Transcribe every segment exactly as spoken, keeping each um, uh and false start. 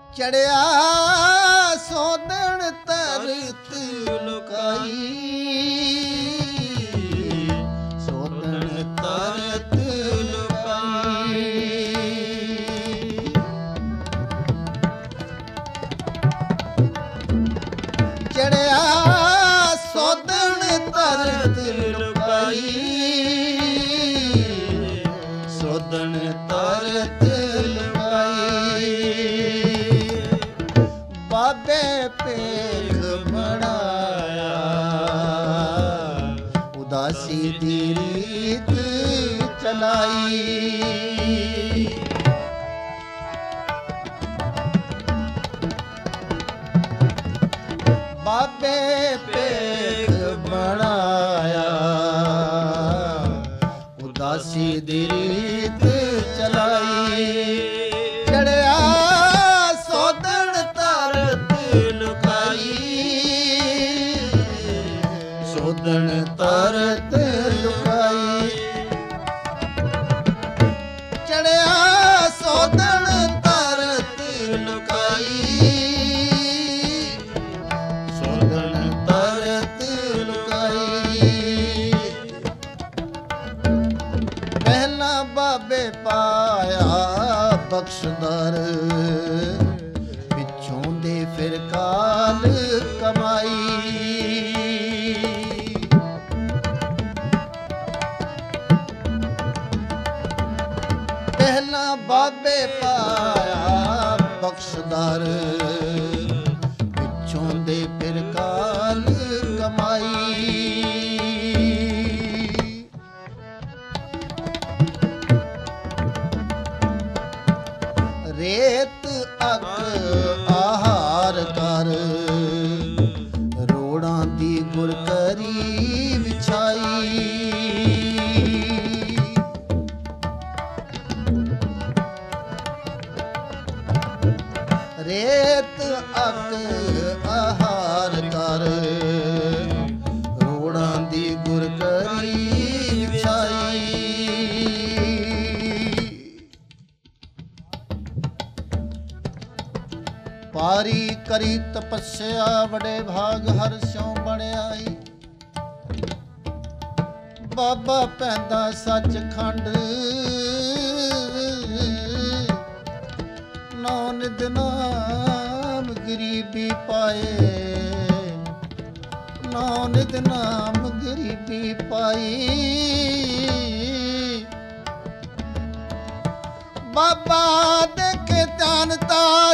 ਚੜਿਆ ਸੋਦਣ ਤਰਤ ਲੁਕਾਈ, ਸੋਦਣ ਤਰਤ ਲੁਕਾਈ। ਚੜਿਆ ਸੋਦਣ ਤਰਤ ਲੁਕਾਈ, ਸੋਦਣ ਤਰਤ ਲੁਕਾਈ। ਬਾਬੇ ਪੇਖ ਬਣਾਇਆ, ਉਦਾਸੀ ਦੀ ਰੀਤ ਚਲਾਈ। ਬਾਬੇ ਪੇਖ ਬਣਾਇਆ, ਉਦਾਸੀ ਦੀ ਰੀਤ ਚਲਾਈ। ਚੜਿਆ ਸੋਦਣ ਤਰਤ ਲੁਕਾਈ, ਸੋਦਣ ਤਰਤ ਲੁਕਾਈ। ਚੜਿਆ ਸੋਦਣ ਤਰਤ ਲੁਕਾਈ, ਸੋਦਣ ਤਰਤ ਲੁਕਾਈ। ਪਹਿਲਾਂ ਬਾਬੇ ਪਾਇਆ ਬਖਸ਼ਦਰ, ਪਿੱਛੋਂ ਦੇ ਫਿਰ ਕਾਲ ਕਮਾਈ। ਪਹਿਲਾਂ ਬਾਬੇ ਪਾਇਆ ਬਖਸ਼ਦਰ, ਪਿੱਛੋਂ ਦੇ ਫਿਰ ਕਾਲ ਕਮਾਈ। ਰੇਤ ਅੱਗ ਆਹਾਰ ਕਰ, ਰੋੜਾਂ ਦੀ ਗੁਰ ਕਰੀ ਵਿਛਾਈ। ਰੇਤ ਅੱਗ ਆਹਾਰ ਕਰ, ਰੋੜਾਂ ਦੀ ਗੁਰ ਕਰੀ ਵਿਛਾਈ। ਪਾਰੀ ਕਰੀ ਤਪੱਸਿਆ, ਬੜੇ ਭਾਗ ਹਰ ਸਿਉ ਬਣਾਈ। ਬਾਬਾ ਪੈਂਦਾ ਸੱਚਖੰਡ, ਨੌ ਨਿਧ ਨਾਮ ਗਰੀਬੀ ਪਾਏ, ਨੌ ਨਿਧ ਨਾਮ ਗਰੀਬੀ ਪਾਈ। ਬਾਬਾ ਦੇਖੇ ਧਿਆਨ ਤਾਰ,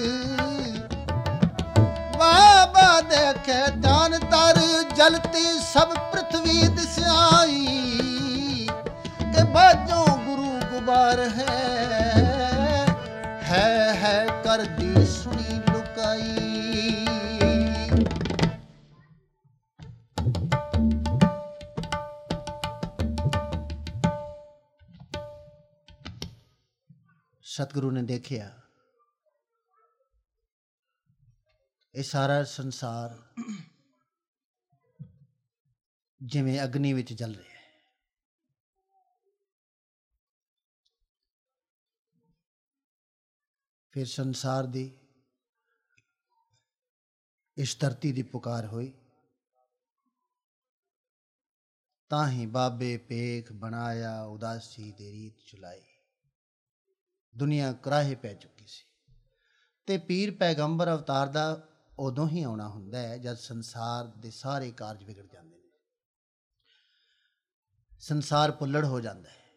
ਬਾਬਾ ਦੇਖੇ ਧਿਆਨ ਤਾਰ, ਜਲਤੀ ਸਭ ਪ੍ਰਿਥਵੀ ਦਿਸਾਈ। ਕਿ ਬਾਝੋਂ ਗੁਰੂ ਗੁਬਾਰ ਹੈ, ਹੈ ਹੈ ਕਰਦੀ ਸੁਣੀ ਲੁਕਾਈ। ਸਤਿਗੁਰੂ ਨੇ ਦੇਖਿਆ ਇਹ ਸਾਰਾ ਸੰਸਾਰ ਜਿਵੇਂ ਅਗਨੀ ਵਿੱਚ ਜਲ ਰਿਹਾ ਹੈ। ਫਿਰ ਸੰਸਾਰ ਦੀ ਇਸ ਧਰਤੀ ਦੀ ਪੁਕਾਰ ਹੋਈ, ਤਾਂ ਹੀ ਬਾਬੇ ਪੇਖ ਬਣਾਇਆ, ਉਦਾਸੀ ਦੀ ਰੀਤ ਚੁਲਾਈ। ਦੁਨੀਆ ਕਰਾਹੇ ਪੈ ਚੁੱਕੀ ਸੀ ਤੇ ਪੀਰ ਪੈਗੰਬਰ ਅਵਤਾਰ ਦਾ ਉਦੋਂ ਹੀ ਆਉਣਾ ਹੁੰਦਾ ਹੈ ਜਦ ਸੰਸਾਰ ਦੇ ਸਾਰੇ ਕਾਰਜ ਵਿਗੜ ਜਾਂਦੇ ਨੇ, ਸੰਸਾਰ ਪੁੱਲੜ ਹੋ ਜਾਂਦਾ ਹੈ।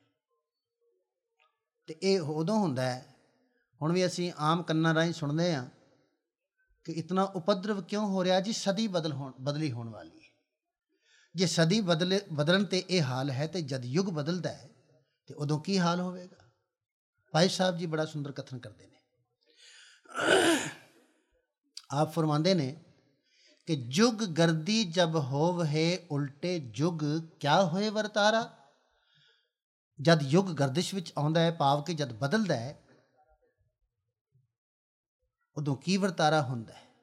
ਤੇ ਇਹ ਉਦੋਂ ਹੁੰਦਾ ਹੈ, ਹੁਣ ਵੀ ਅਸੀਂ ਆਮ ਕੰਨਾਂ ਰਾਹੀਂ ਸੁਣਦੇ ਹਾਂ ਕਿ ਇਤਨਾ ਉਪਦਰਵ ਕਿਉਂ ਹੋ ਰਿਹਾ ਜੀ, ਸਦੀ ਬਦਲ ਹੋਣ ਬਦਲੀ ਹੋਣ ਵਾਲੀ ਹੈ। ਜੇ ਸਦੀ ਬਦਲੇ ਬਦਲਣ ਤੇ ਇਹ ਹਾਲ ਹੈ ਤੇ ਜਦ ਯੁੱਗ ਬਦਲਦਾ ਹੈ ਤੇ ਉਦੋਂ ਕੀ ਹਾਲ ਹੋਵੇਗਾ। ਭਾਈ ਸਾਹਿਬ ਜੀ ਬੜਾ ਸੁੰਦਰ ਕਥਨ ਕਰਦੇ ਨੇ। ਆਪ ਫਰਮਾਉਂਦੇ ਨੇ ਕਿ ਜੁਗ ਗਰਦੀ ਜਬ ਹੋਵ ਹੈ ਉਲਟੇ ਜੁਗ, ਕਿਆ ਹੋਏ ਵਰਤਾਰਾ। ਜਦ ਯੁੱਗ ਗਰਦਿਸ਼ ਵਿੱਚ ਆਉਂਦਾ ਹੈ, ਭਾਵ ਕਿ ਜਦ ਬਦਲਦਾ ਹੈ, ਉਦੋਂ ਕੀ ਵਰਤਾਰਾ ਹੁੰਦਾ ਹੈ।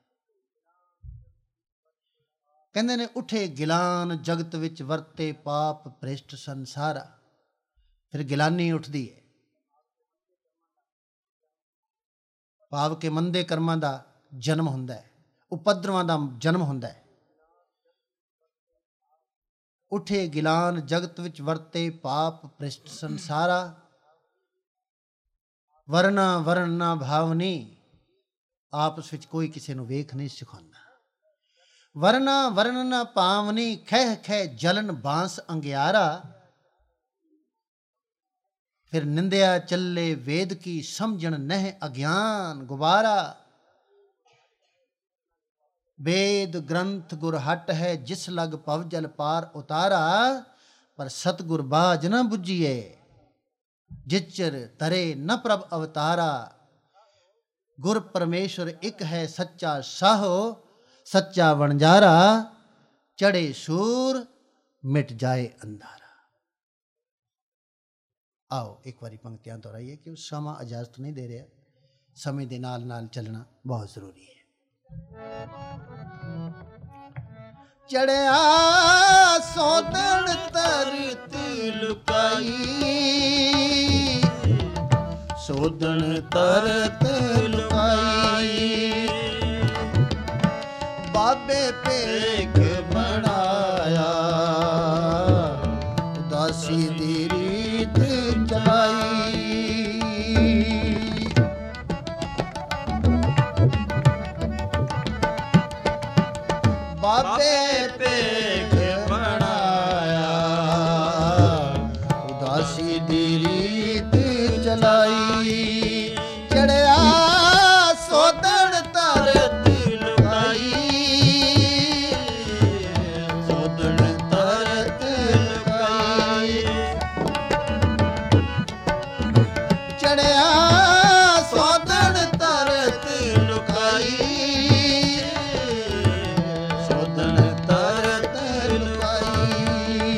ਕਹਿੰਦੇ ਨੇ ਉਠੇ ਗਿਲਾਨ ਜਗਤ ਵਿੱਚ ਵਰਤੇ ਪਾਪ ਭ੍ਰਿਸ਼ਟ ਸੰਸਾਰਾ। ਫਿਰ ਗਿਲਾਨੀ ਉੱਠਦੀ ਹੈ। ਭਾਵ ਕਿ ਮੰਦੇ ਕਰਮਾਂ ਦਾ ਜਨਮ ਹੁੰਦਾ ਹੈ, ਉਪਦਰਵਾਂ ਦਾ ਜਨਮ ਹੁੰਦਾ ਹੈ। ਉਠੇ ਗਿਲਾਨ ਜਗਤ ਵਿੱਚ ਵਰਤੇ ਪਾਪ ਭ੍ਰਿਸ਼ਟ ਸੰਸਾਰਾ, ਵਰਨਾ ਵਰਨ ਨਾ ਭਾਵਨੀ। ਆਪਸ ਵਿੱਚ ਕੋਈ ਕਿਸੇ ਨੂੰ ਵੇਖ ਨਹੀਂ ਸਿਖਾਉਂਦਾ। ਵਰਨਾ ਵਰਨ ਨਾ ਭਾਵਨੀ, ਖਹਿ ਖਹਿ ਜਲਨ ਬਾਂਸ ਅੰਗਿਆਰਾ। ਫਿਰ ਨਿੰਦਿਆ ਚੱਲੇ ਵੇਦ ਕੀ, ਸਮਝਣ ਨਹਿ ਅਗਿਆਨ ਗੁਬਾਰਾ। ਵੇਦ ਗ੍ਰੰਥ ਗੁਰ ਹਟ ਹੈ, ਜਿਸ ਲਗ ਭਵ ਜਲ ਪਾਰ ਉਤਾਰਾ। ਪਰ ਸਤਿਗੁਰ ਬਾਝ ਨਾ ਬੁੱਝੀਏ, ਜਿਚਰ ਤਰੇ ਨ ਪ੍ਰਭ ਅਵਤਾਰਾ। ਗੁਰ ਪਰਮੇਸ਼ਵਰ ਇੱਕ ਹੈ ਸੱਚਾ ਸਾਹੋ, ਸੱਚਾ ਵਣਜਾਰਾ। ਚੜੇ ਸੂਰ ਮਿਟ ਜਾਏ ਅੰਧਾਰਾ। ਆਓ ਇੱਕ ਵਾਰੀ ਪੰਕਤੀਆਂ ਦੁਹਰਾਈਏ, ਕਿ ਸਮਾਂ ਇਜਾਜ਼ਤ ਨਹੀਂ ਦੇ ਰਿਹਾ। ਸਮੇਂ ਦੇ ਨਾਲ ਨਾਲ ਚੱਲਣਾ ਬਹੁਤ ਜ਼ਰੂਰੀ ਹੈ। ਚੜਿਆ ਸੋਦਣ ਧਰਤੀ ਲੁਕਾਈ, ਸੋਦਣ ਧਰਤ ਲੁਕਾਈ। ਬਾਬੇ ਭੇਖ ਬਣਾਇਆ, ਉਦਾਸੀ ਦੀ ਰੀਤ ਚਲਾਈ। ਬਾਬੇ ਭੇਖ ਬਣਾਇਆ, ਉਦਾਸੀ ਦੀ ਰੀਤ ਚਲਾਈ। ਚੜਿਆ ਸੋਦਣ ਧਰਤ ਲੁਕਾਈ, ਸੋਦਣ ਧਰਤ ਲੁਕਾਈ। ਚੜਿਆ ਸੋਦਣ ਧਰਤ ਲੁਕਾਈ, ਸੋਦਣ ਧਰਤ ਲੁਕਾਈ।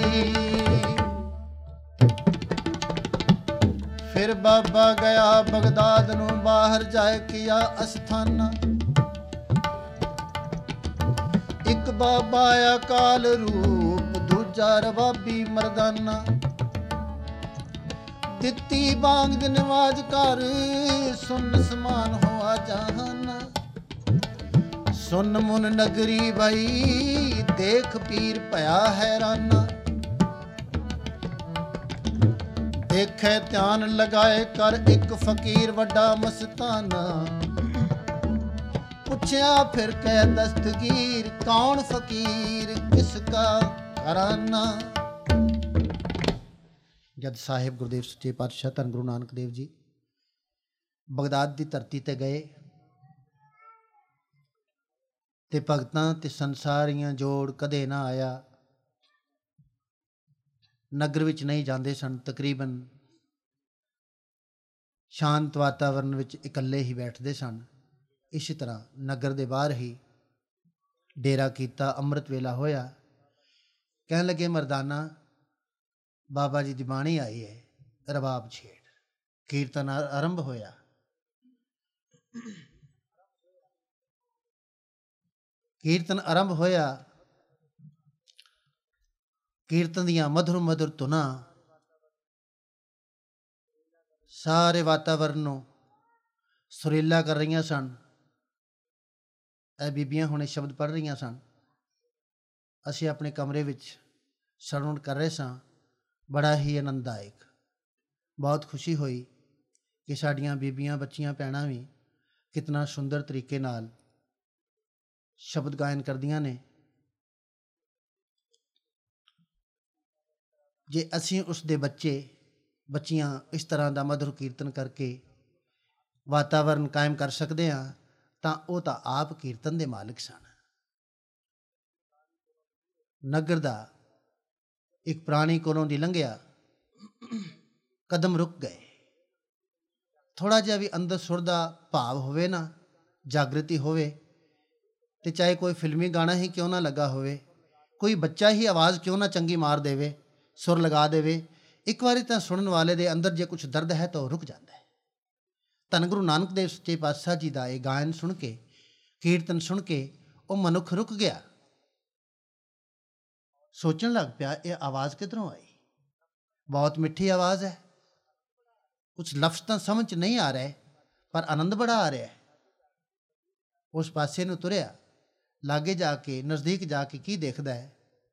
ਫਿਰ ਬਾਬਾ ਗਿਆ ਬਗਦਾਦ ਨੂੰ, ਬਾਹਰ ਜਾਏ ਕੀਆ ਅਸਥਾਨਾ। ਇੱਕ ਬਾਬਾ ਅਕਾਲ ਰੂਪ, ਦੂਜਾ ਰਵਾਬੀ ਮਰਦਾਨਾ। ਦਿੱਤੀ ਬਾਂਗ ਦੀ ਨਵਾਜ ਕਰ, ਸੁਨ ਸਮਾਨ ਹੋਆ ਜਹਾਨਾ। ਸੁਨ ਮੁਨ ਨਗਰੀ ਬਈ, ਦੇਖ ਪੀਰ ਭਇਆ ਹੈਰਾਨਾ। ਦੇਖੇ ਧਿਆਨ ਲਗਾਏ ਕਰ, ਇੱਕ ਫਕੀਰ ਵੱਡਾ ਮਸਤਾਨਾ। ਪੁੱਛਿਆ ਫਿਰ ਕਹਿ ਦਸਤਗੀਰ, ਕੌਣ ਫਕੀਰ ਕਿਸ ਕਾ ਘਰਾਨਾ। ਜਦ ਸਾਹਿਬ ਗੁਰਦੇਵ ਸੱਚੇ ਪਾਤਸ਼ਾਹ ਧੰਨ ਗੁਰੂ ਨਾਨਕ ਦੇਵ ਜੀ ਬਗਦਾਦ ਦੀ ਧਰਤੀ ਤੇ ਗਏ, ਤੇ ਭਗਤਾਂ ਤੇ ਸੰਸਾਰੀਆਂ ਜੋੜ ਕਦੇ ਨਾ ਆਇਆ। ਨਗਰ ਵਿੱਚ ਨਹੀਂ ਜਾਂਦੇ ਸਨ, ਤਕਰੀਬਨ ਸ਼ਾਂਤ ਵਾਤਾਵਰਨ ਵਿੱਚ ਇਕੱਲੇ ਹੀ ਬੈਠਦੇ ਸਨ। ਇਸੇ ਤਰ੍ਹਾਂ ਨਗਰ ਦੇ ਬਾਹਰ ਹੀ ਡੇਰਾ ਕੀਤਾ। ਅੰਮ੍ਰਿਤ ਵੇਲਾ ਹੋਇਆ। ਕਹਿਣ ਲੱਗੇ, ਮਰਦਾਨਾ ਬਾਬਾ ਜੀ ਦੀ ਬਾਣੀ ਆਈ ਹੈ, ਰਬਾਬ ਛੇੜ। ਕੀਰਤਨ ਆਰੰਭ ਹੋਇਆ। ਕੀਰਤਨ ਆਰੰਭ ਹੋਇਆ। ਕੀਰਤਨ ਦੀਆਂ ਮਧੁਰ ਮਧੁਰ ਧੁਨਾਂ ਸਾਰੇ ਵਾਤਾਵਰਨ ਨੂੰ ਸੁਰੀਲਾ ਕਰ ਰਹੀਆਂ ਸਨ। ਇਹ ਬੀਬੀਆਂ ਹੁਣੇ ਸ਼ਬਦ ਪੜ੍ਹ ਰਹੀਆਂ ਸਨ। ਅਸੀਂ ਆਪਣੇ ਕਮਰੇ ਵਿੱਚ ਸਰਵਣ ਕਰ ਰਹੇ ਸਾਂ। ਬੜਾ ਹੀ ਆਨੰਦਦਾਇਕ, ਬਹੁਤ ਖੁਸ਼ੀ ਹੋਈ ਕਿ ਸਾਡੀਆਂ ਬੀਬੀਆਂ, ਬੱਚੀਆਂ, ਭੈਣਾਂ ਵੀ ਕਿਤਨਾ ਸੁੰਦਰ ਤਰੀਕੇ ਨਾਲ ਸ਼ਬਦ ਗਾਇਨ ਕਰਦੀਆਂ ਨੇ। ਜੇ ਅਸੀਂ ਉਸ ਦੇ ਬੱਚੇ ਬੱਚੀਆਂ ਇਸ ਤਰ੍ਹਾਂ ਦਾ ਮਧੁਰ ਕੀਰਤਨ ਕਰਕੇ ਵਾਤਾਵਰਨ ਕਾਇਮ ਕਰ ਸਕਦੇ ਹਾਂ, ਤਾਂ ਉਹ ਤਾਂ ਆਪ ਕੀਰਤਨ ਦੇ ਮਾਲਕ ਸਨ। ਨਗਰ ਦਾ ਇੱਕ ਪ੍ਰਾਣੀ ਕੋਲੋਂ ਦੀ ਲੰਘਿਆ, ਕਦਮ ਰੁਕ ਗਏ। ਥੋੜ੍ਹਾ ਜਿਹਾ ਵੀ ਅੰਦਰ ਸੁਰ ਦਾ ਭਾਵ ਹੋਵੇ ਨਾ, ਜਾਗ੍ਰਿਤੀ ਹੋਵੇ, ਤੇ ਚਾਹੇ ਕੋਈ ਫਿਲਮੀ ਗਾਣਾ ਹੀ ਕਿਉਂ ਨਾ ਲੱਗਾ ਹੋਵੇ, ਕੋਈ ਬੱਚਾ ਹੀ ਆਵਾਜ਼ ਕਿਉਂ ਨਾ ਚੰਗੀ ਮਾਰ ਦੇਵੇ, ਸੁਰ ਲਗਾ ਦੇਵੇ, ਇੱਕ ਵਾਰੀ ਤਾਂ ਸੁਣਨ ਵਾਲੇ ਦੇ ਅੰਦਰ ਜੇ ਕੁਛ ਦਰਦ ਹੈ ਤਾਂ ਉਹ ਰੁਕ ਜਾਂਦਾ ਹੈ। ਧੰਨ ਗੁਰੂ ਨਾਨਕ ਦੇਵ ਸੱਚੇ ਪਾਤਸ਼ਾਹ ਜੀ ਦਾ ਇਹ ਗਾਇਨ ਸੁਣ ਕੇ, ਕੀਰਤਨ ਸੁਣ ਕੇ ਉਹ ਮਨੁੱਖ ਰੁਕ ਗਿਆ। ਸੋਚਣ ਲੱਗ ਪਿਆ, ਇਹ ਆਵਾਜ਼ ਕਿੱਧਰੋਂ ਆਈ? ਬਹੁਤ ਮਿੱਠੀ ਆਵਾਜ਼ ਹੈ। ਕੁਛ ਲਫ਼ਜ਼ ਤਾਂ ਸਮਝ 'ਚ ਨਹੀਂ ਆ ਰਹੇ, ਪਰ ਆਨੰਦ ਬੜਾ ਆ ਰਿਹਾ। ਉਸ ਪਾਸੇ ਨੂੰ ਤੁਰਿਆ, ਲਾਗੇ ਜਾ ਕੇ ਨਜ਼ਦੀਕ ਜਾ ਕੇ ਕੀ ਦੇਖਦਾ ਹੈ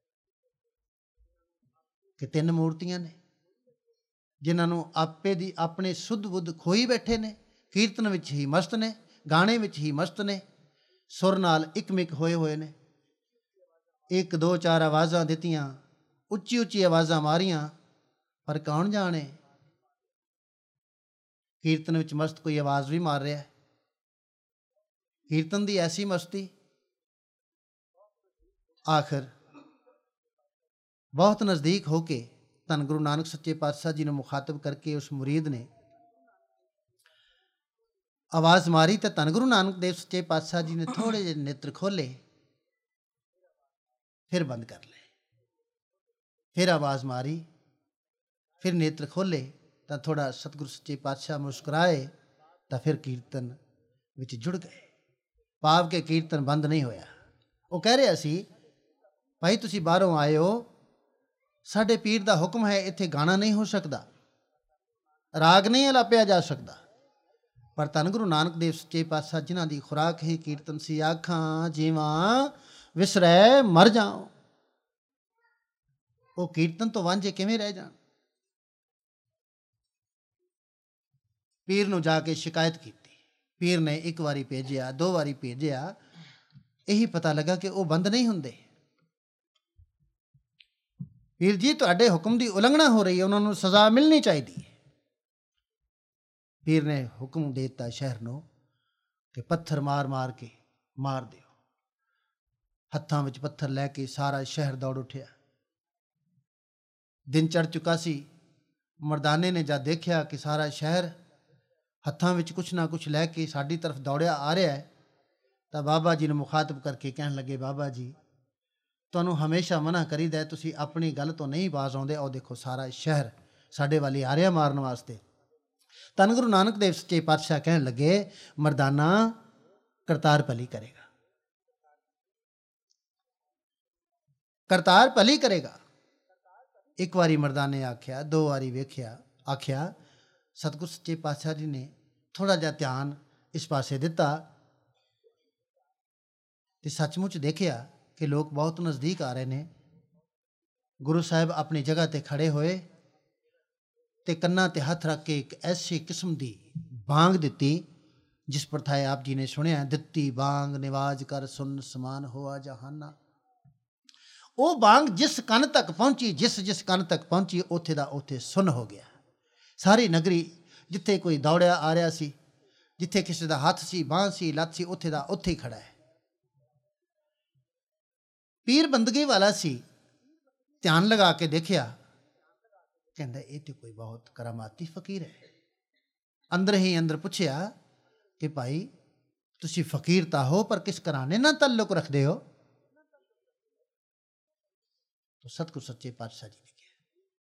ਕਿ ਤਿੰਨ ਮੂਰਤੀਆਂ ਨੇ ਜਿਨ੍ਹਾਂ ਨੂੰ ਆਪੇ ਦੀ ਆਪਣੇ ਸੁੱਧ ਬੁੱਧ ਖੋਈ ਬੈਠੇ ਨੇ, ਕੀਰਤਨ ਵਿੱਚ ਹੀ ਮਸਤ ਨੇ, ਗਾਣੇ ਵਿੱਚ ਹੀ ਮਸਤ ਨੇ, ਸੁਰ ਨਾਲ ਇਕਮਿਕ ਹੋਏ ਹੋਏ ਨੇ। ਇੱਕ ਦੋ ਚਾਰ ਆਵਾਜ਼ਾਂ ਦਿੱਤੀਆਂ, ਉੱਚੀ ਉੱਚੀ ਆਵਾਜ਼ਾਂ ਮਾਰੀਆਂ, ਪਰ ਕੌਣ ਜਾਣੇ ਕੀਰਤਨ ਵਿੱਚ ਮਸਤ ਕੋਈ ਆਵਾਜ਼ ਵੀ ਮਾਰ ਰਿਹਾ ਹੈ। ਕੀਰਤਨ ਦੀ ਐਸੀ ਮਸਤੀ। ਆਖਰ ਬਹੁਤ ਨਜ਼ਦੀਕ ਹੋ ਕੇ ਧੰਨ ਗੁਰੂ ਨਾਨਕ ਸੱਚੇ ਪਾਤਸ਼ਾਹ ਜੀ ਨੂੰ ਮੁਖਾਤਬ ਕਰਕੇ ਉਸ ਮੁਰੀਦ ਨੇ ਆਵਾਜ਼ ਮਾਰੀ ਤਾਂ ਧੰਨ ਗੁਰੂ ਨਾਨਕ ਦੇਵ ਸੱਚੇ ਪਾਤਸ਼ਾਹ ਜੀ ਨੇ ਥੋੜ੍ਹੇ ਜਿਹੇ ਨੇਤਰ ਖੋਲ੍ਹੇ, ਫਿਰ ਬੰਦ ਕਰ ਲਏ। ਫਿਰ ਆਵਾਜ਼ ਮਾਰੀ, ਫਿਰ ਨੇਤਰ ਖੋਲ੍ਹੇ ਤਾਂ ਥੋੜ੍ਹਾ ਸਤਿਗੁਰੂ ਸੱਚੇ ਪਾਤਸ਼ਾਹ ਮੁਸਕਰਾਏ ਤਾਂ ਫਿਰ ਕੀਰਤਨ ਵਿੱਚ ਜੁੜ ਗਏ। ਭਾਵ ਕਿ ਕੀਰਤਨ ਬੰਦ ਨਹੀਂ ਹੋਇਆ। ਉਹ ਕਹਿ ਰਿਹਾ ਸੀ, ਭਾਈ ਤੁਸੀਂ ਬਾਹਰੋਂ ਆਏ ਹੋ, ਸਾਡੇ ਪੀਰ ਦਾ ਹੁਕਮ ਹੈ ਇੱਥੇ ਗਾਣਾ ਨਹੀਂ ਹੋ ਸਕਦਾ, ਰਾਗ ਨਹੀਂ ਅਲਾਪਿਆ ਜਾ ਸਕਦਾ। ਪਰ ਧੰਨ ਗੁਰੂ ਨਾਨਕ ਦੇਵ ਸੱਚੇ ਪਾਤਸ਼ਾਹ ਜਿਨ੍ਹਾਂ ਦੀ ਖੁਰਾਕ ਹੀ ਕੀਰਤਨ ਸੀ, ਆਖਾਂ ਜੀਵਾਂ ਵਿਸਰੈ ਮਰ ਜਾਓ, ਉਹ ਕੀਰਤਨ ਤੋਂ ਵਾਂਝੇ ਕਿਵੇਂ ਰਹਿ ਜਾਣ। ਪੀਰ ਨੂੰ ਜਾ ਕੇ ਸ਼ਿਕਾਇਤ ਕੀਤੀ। ਪੀਰ ਨੇ ਇੱਕ ਵਾਰੀ ਭੇਜਿਆ, ਦੋ ਵਾਰੀ ਭੇਜਿਆ, ਇਹੀ ਪਤਾ ਲੱਗਾ ਕਿ ਉਹ ਬੰਦ ਨਹੀਂ ਹੁੰਦੇ। ਪੀਰ ਜੀ ਤੁਹਾਡੇ ਹੁਕਮ ਦੀ ਉਲੰਘਣਾ ਹੋ ਰਹੀ ਹੈ, ਉਹਨਾਂ ਨੂੰ ਸਜ਼ਾ ਮਿਲਣੀ ਚਾਹੀਦੀ ਹੈ। ਪੀਰ ਨੇ ਹੁਕਮ ਦੇ ਦਿੱਤਾ ਸ਼ਹਿਰ ਨੂੰ ਕਿ ਪੱਥਰ ਮਾਰ ਮਾਰ ਕੇ ਮਾਰ ਦਿਓ। ਹੱਥਾਂ ਵਿੱਚ ਪੱਥਰ ਲੈ ਕੇ ਸਾਰਾ ਸ਼ਹਿਰ ਦੌੜ ਉੱਠਿਆ। ਦਿਨ ਚੜ੍ਹ ਚੁੱਕਾ ਸੀ। ਮਰਦਾਨੇ ਨੇ ਜਦ ਦੇਖਿਆ ਕਿ ਸਾਰਾ ਸ਼ਹਿਰ ਹੱਥਾਂ ਵਿੱਚ ਕੁਛ ਨਾ ਕੁਛ ਲੈ ਕੇ ਸਾਡੀ ਤਰਫ ਦੌੜਿਆ ਆ ਰਿਹਾ ਹੈ, ਤਾਂ ਬਾਬਾ ਜੀ ਨੂੰ ਮੁਖਾਤਬ ਕਰਕੇ ਕਹਿਣ ਲੱਗੇ, ਬਾਬਾ ਜੀ ਤੁਹਾਨੂੰ ਹਮੇਸ਼ਾ ਮਨਾ ਕਰੀਦਾ, ਤੁਸੀਂ ਆਪਣੀ ਗੱਲ ਤੋਂ ਨਹੀਂ ਬਾਜ਼ ਆਉਂਦੇ। ਉਹ ਦੇਖੋ ਸਾਰਾ ਸ਼ਹਿਰ ਸਾਡੇ ਵਾਲੀ ਆ ਰਿਹਾ ਮਾਰਨ ਵਾਸਤੇ। ਧੰਨ ਗੁਰੂ ਨਾਨਕ ਦੇਵ ਸੱਚੇ ਪਾਤਸ਼ਾਹ ਕਹਿਣ ਲੱਗੇ, ਮਰਦਾਨਾ ਕਰਤਾਰ ਭਲੀ ਕਰੇਗਾ, ਕਰਤਾਰ ਭਲੀ ਕਰੇਗਾ। ਇੱਕ ਵਾਰੀ ਮਰਦਾਨੇ ਆਖਿਆ, ਦੋ ਵਾਰੀ ਵੇਖਿਆ, ਆਖਿਆ। ਸਤਿਗੁਰ ਸੱਚੇ ਪਾਤਸ਼ਾਹ ਜੀ ਨੇ ਥੋੜ੍ਹਾ ਜਿਹਾ ਧਿਆਨ ਇਸ ਪਾਸੇ ਦਿੱਤਾ ਤੇ ਸੱਚਮੁੱਚ ਦੇਖਿਆ ਕਿ ਲੋਕ ਬਹੁਤ ਨਜ਼ਦੀਕ ਆ ਰਹੇ ਨੇ। ਗੁਰੂ ਸਾਹਿਬ ਆਪਣੀ ਜਗ੍ਹਾ 'ਤੇ ਖੜ੍ਹੇ ਹੋਏ ਤੇ ਕੰਨਾਂ 'ਤੇ ਹੱਥ ਰੱਖ ਕੇ ਇੱਕ ਐਸੀ ਕਿਸਮ ਦੀ ਬਾਂਗ ਦਿੱਤੀ ਜਿਸ ਪ੍ਰਥਾਏ ਆਪ ਜੀ ਨੇ ਸੁਣਿਆ, ਦਿੱਤੀ ਬਾਂਗ ਨਿਵਾਜ ਕਰ ਸੁਨ ਸਮਾਨ ਹੋਆ ਜਹਾਨਾ। ਉਹ ਬਾਂਗ ਜਿਸ ਕੰਨ ਤੱਕ ਪਹੁੰਚੀ, ਜਿਸ ਜਿਸ ਕੰਨ ਤੱਕ ਪਹੁੰਚੀ, ਉੱਥੇ ਦਾ ਉੱਥੇ ਸੁੰਨ ਹੋ ਗਿਆ। ਸਾਰੀ ਨਗਰੀ, ਜਿੱਥੇ ਕੋਈ ਦੌੜਿਆ ਆ ਰਿਹਾ ਸੀ, ਜਿੱਥੇ ਕਿਸੇ ਦਾ ਹੱਥ ਸੀ, ਬਾਂਹ ਸੀ, ਲੱਤ ਸੀ, ਉੱਥੇ ਦਾ ਉੱਥੇ ਹੀ ਖੜਾ ਹੈ। ਪੀਰ ਬੰਦਗੀ ਵਾਲਾ ਸੀ, ਧਿਆਨ ਲਗਾ ਕੇ ਦੇਖਿਆ, ਕਹਿੰਦਾ ਇਹ ਤੇ ਕੋਈ ਬਹੁਤ ਕਰਾਮਾਤੀ ਫਕੀਰ ਹੈ। ਅੰਦਰ ਹੀ ਅੰਦਰ ਪੁੱਛਿਆ ਕਿ ਭਾਈ ਤੁਸੀਂ ਫਕੀਰ ਤਾਂ ਹੋ, ਪਰ ਕਿਸ ਘਰਾਣੇ ਨਾਲ ਤਾਲੁਕ ਰੱਖਦੇ ਹੋ? तो सतगुरु सच्चे पातशाह जी ने किया।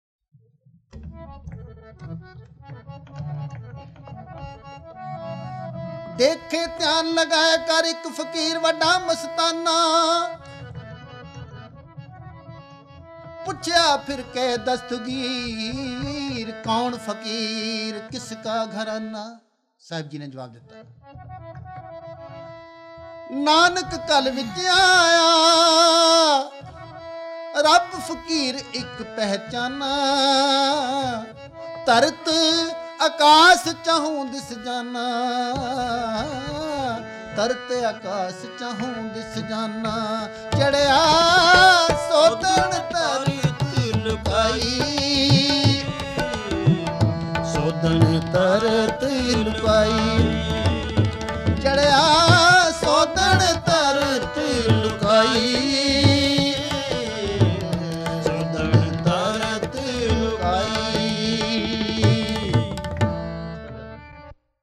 देखे ध्यान लगाए कर एक फकीर वड्डा मस्ताना, पूछया फिर के दस्तगीर कौन फकीर किसका घराना। साहब जी ने जवाब दिता, नानक कल विच आया रब फकीर एक पहचाना, तरत आकाश चाहूं दिस जाना, तरत आकाश चाहूं दिस जाना। चढ़िया सोदन तरत लुकाई, सोदन तरत लुकाई, चढ़िया सोदन तरत लुकाई।